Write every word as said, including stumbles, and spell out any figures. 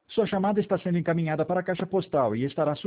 Sua chamada está sendo encaminhada para a caixa postal e estará